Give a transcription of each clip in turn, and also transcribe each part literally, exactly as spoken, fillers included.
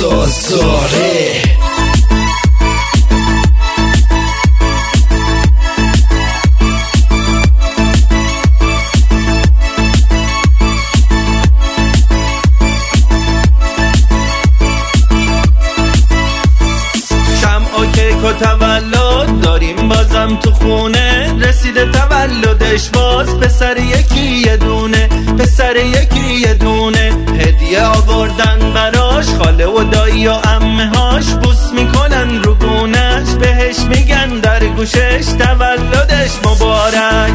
سازاره. و تولد داریم بازم تو خونه، رسیده تولدش باز پسر یکی یه دونه، پسر یکی یه دونه. هدیه آوردن براش خاله و دایی و عمه هاش، بوس میکنن رو گونش، بهش میگن در گوشش تولدش مبارک.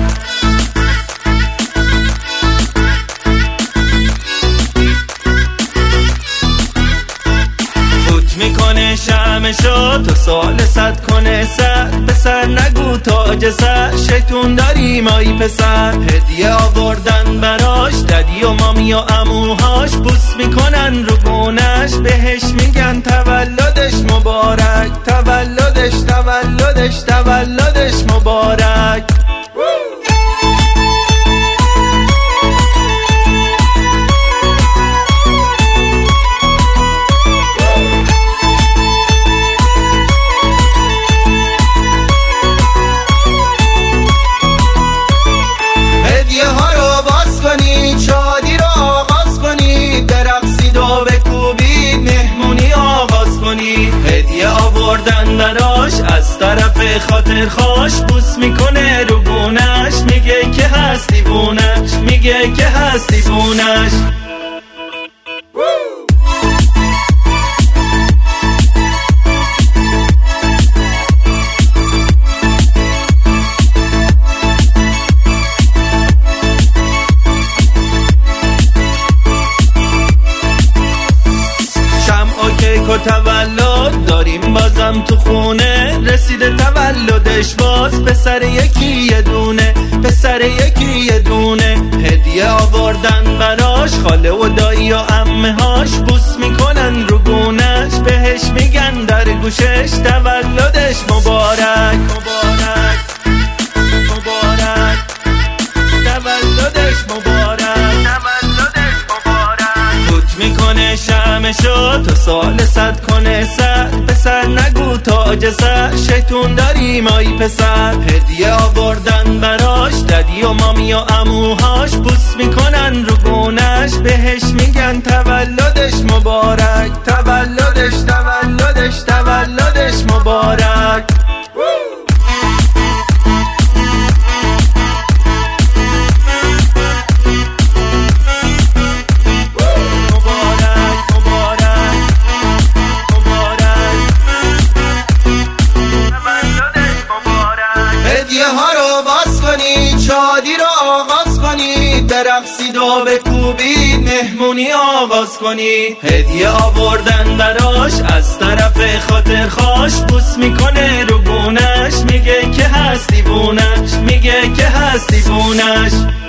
میکنه شمشو تو سال صد کنه سر، پسر نگو تاج سر، شیطون داریم آی پسر. هدیه آوردن براش ددی و مامی و عموهاش، بوس میکنن رو گونش، بهش میگن تولدش مبارک، تولدش تولدش تولدش مبارک. هدیه آوردن براش از طرف خاطر خواش، بوس میکنه رو گونش، میگه که هستی بونش، میگه که هستی بونش. و تولد داریم بازم تو خونه، رسیده تولدش باز پسر یکی یه دونه، پسر یکی یه دونه. هدیه آوردن براش خاله و دایی و عمه هاش، بوس میکنن رو گونش، بهش میگن در گوشش تولدش مبارک، مبارک مبارک تولدش مبارک، تولدش مبارک. فوت میکنه شمشو تو سال صد کنه سر، پسر نگو تاج سر، شیطون داریم آی پسر. هدیه آوردن براش ددی و مامی و عموهاش، بوس میکنن رو گونش، بهش میگن تولدش مبارک، تولدش تولدش تولدش مبارک. شادی رو آغاز کنید، برقصید و بکوبید، مهمونی آغاز کنید. هدیه آوردن براش از طرف خاطر خواش، بوس میکنه رو گونش، میگه که هستی بونش، میگه که هستی بونش.